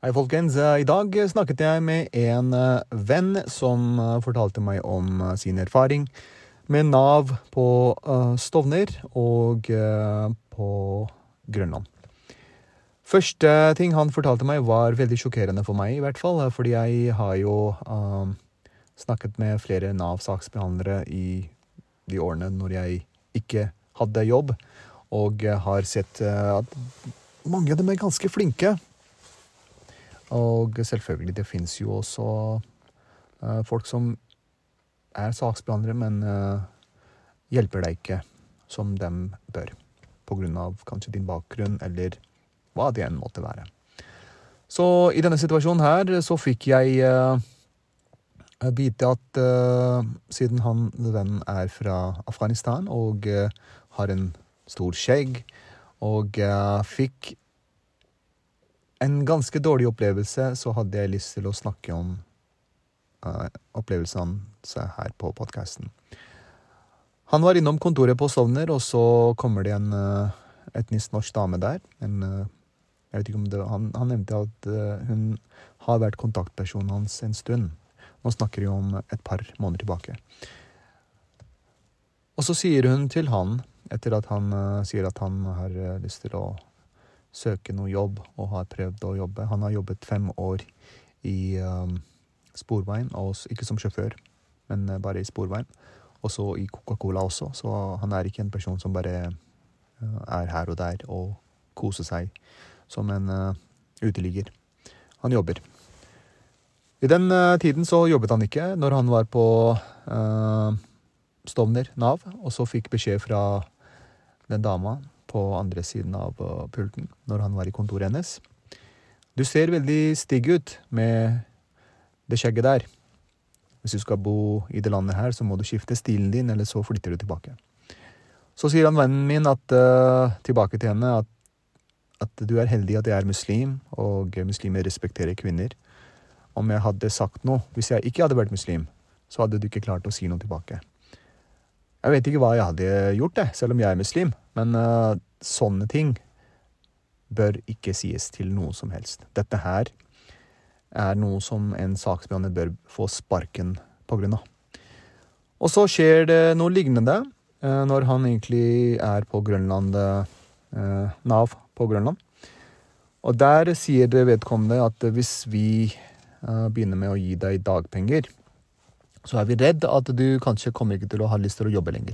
Hei folkens, i dag snakket jeg med en venn som fortalte meg om sin erfaring med Nav på Stovner og på Grønland. Første ting han fortalte meg var veldig sjokkerende for meg i hvert fall, fordi jeg har jo snakket med flere Nav-saksbehandlere i de årene når jeg ikke hadde jobb, og har sett at mange av dem er ganske flinke. Og selvfølgelig, det finnes jo også folk som er saksbehandlere, men hjelper deg ikke som dem bør, på grunn av kanskje din bakgrunn, eller hva det enn måtte være. Så i denne situasjonen her, så fikk jeg vite at siden vennen er fra Afghanistan, og har en stor skjegg, og fikk en ganske dårlig opplevelse, så hadde jeg lyst til å snakke om opplevelsen hans her på podcasten. Han var innom kontoret på Stovner, og så kommer det en etnisk norsk dame der. Jeg vet ikke om han nevnte at hun har vært kontaktpersonen hans en stund. Nå snakker vi om et par måneder tilbake. Og så sier hun til han, etter at han sier at han har lyst til å søke noe jobb og har prøvd å jobbe. Han har jobbet 5 år i sporveien, og ikke som sjåfør, men bare i sporveien. Og så i Coca-Cola også, så han er ikke en person som bare er her og der og koser seg som en uteligger. Han jobber. I den tiden så jobbet han ikke når han var på Stovner Nav, og så fikk beskjed fra den dama på andre siden av pulten, når han var i kontoret hennes. Du ser veldig stygg ut med det skjegget der. Hvis du skal bo i det landet her, så må du skifte stilen din, eller så flytter du tilbake. Så sier han vennen min tilbake til henne at du er heldig at jeg er muslim, og muslimer respekterer kvinner. Om jeg hadde sagt noe, hvis jeg ikke hadde vært muslim, så hadde du ikke klart å si noe tilbake. Jeg vet ikke hva jeg hadde gjort det, selv om jeg er muslim, men sånne ting bør ikke sies til noe som helst. Dette her er noe som en saksbehandler bør få sparken på grunn av. Og så skjer det noe lignende når han egentlig er på Grønland, Nav på Grønland. Og der sier det vedkommende at hvis vi begynner med å gi deg dagpenger, så er vi redd at du kanskje kommer ikke til å ha lyst til å jobbe lenger.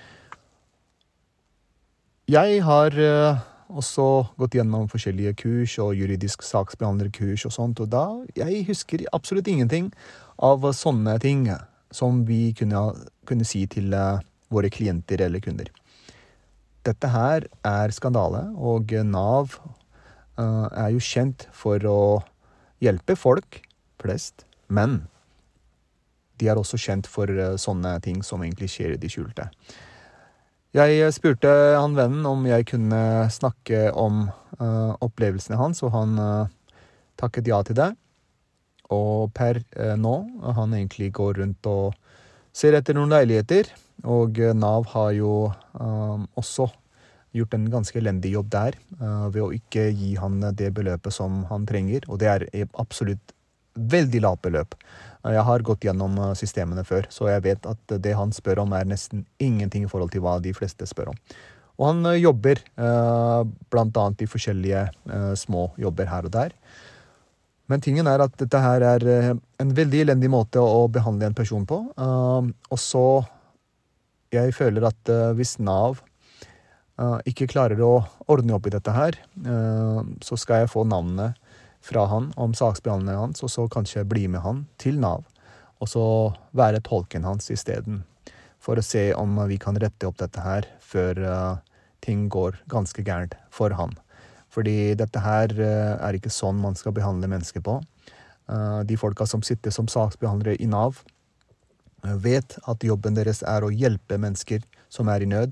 Jeg har også gått gjennom forskjellige kurs og juridisk saksbehandlerkurs og sånt, og jeg husker absolutt ingenting av sånne ting som vi kunne si til våre klienter eller kunder. Dette her er skandale, og Nav er jo kjent for å hjelpe folk flest, men de er også kjent for sånne ting som egentlig skjer i de skjulte. Jeg spurte han vennen om jeg kunne snakke om opplevelsene hans, og han takket ja til det. Og per nå, han egentlig går rundt og ser etter noen leiligheter, og Nav har jo også gjort en ganske elendig jobb der, ved å ikke gi han det beløpet som han trenger, og det er absolutt veldig lavt beløp. Jeg har gått gjennom systemene før, så jeg vet at det han spør om er nesten ingenting i forhold til hva de fleste spør om. Og han jobber blant annet i forskjellige små jobber her og der. Men tingen er at dette her er en veldig elendig måte å behandle en person på. Og så jeg føler at hvis Nav ikke klarer å ordne opp i dette her, så skal jeg få navnet fra han om saksbehandlingen hans, og så kanskje bli med han til Nav, og så være tolken hans i stedet, for å se om vi kan rette opp dette her før ting går ganske gærent for han. Fordi dette her er ikke sånn man skal behandle mennesker på. De folka som sitter som saksbehandlere i Nav vet at jobben deres er å hjelpe mennesker som er i nød,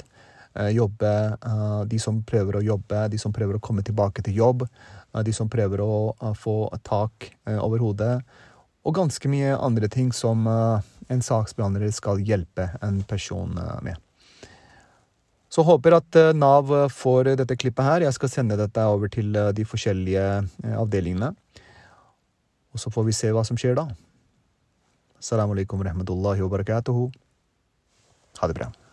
de som prøver å jobbe, de som prøver å komme tilbake til jobb, de som prøver å få tak over hodet, og ganske mye andre ting som en saksbehandler skal hjelpe en person med. Så håper at Nav får dette klippet her. Jeg skal sende dette over til de forskjellige avdelingene. Og så får vi se hva som skjer da. Assalamu alaikum wa rahmatullahi wa barakatuhu. Ha det bra.